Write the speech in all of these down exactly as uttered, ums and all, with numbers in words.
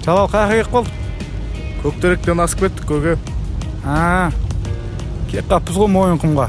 Жалал қаяққа кеп қалдық? Көктеректен асып кеттік көке. А, кеп қаппыз ғой Мойынқұмға.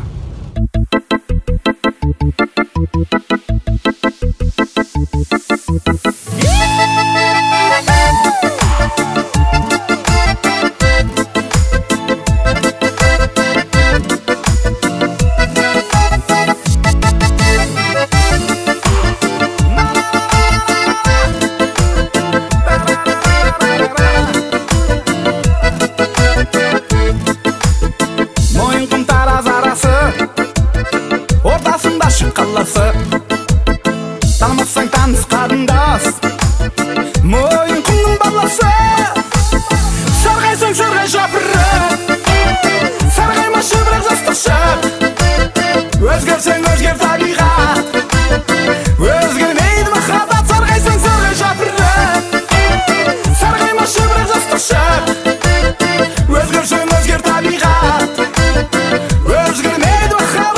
Ортасында шыққаласы, танымасаң таныс қарындас, Мойынқұмның баласы. Сарғайсаң сарғай жапырып, сарғайма шыбырақ жастық шық. Өзгерсең өзгер табиғат, өзгермейді махаббат. Сарғайсаң сарғай жапырып, сарғайма шыбырақ жастық шық. Өзгерсең өзгер табиғат, өзгермейді махаббат.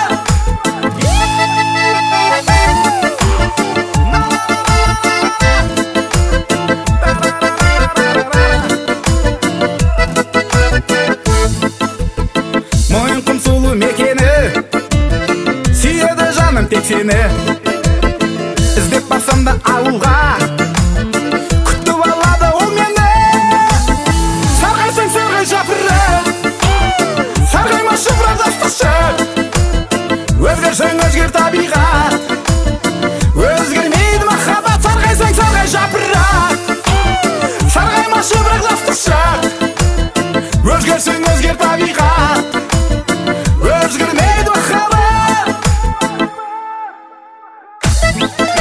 Мойынқұм сұлу мекені, сүйеді жаным тек сені. Іздеп барсам да ауылға, күтіп алады ол мені. Сарғайсаң сарғай жапырып, сарғайма шыбырақ жастық шық. Өзгерсең өзгер табиғат, өзгермейді махаббат. Сарғайсаң сарғай жапырып, сарғайма шыбырақ жастық шық. Өзгерсең өзгер табиғат, өзгермейді махаббат.